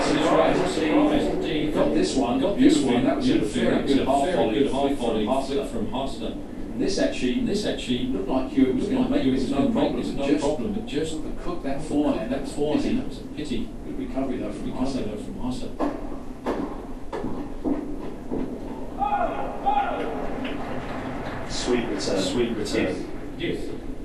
Got this one. That was a very good half volley from Hoster. This actually looked like Hewitt was going to make it. No problem. But just cook that forehand. That was a pity. Good recovery though from Hoster. Sweet return. Yes.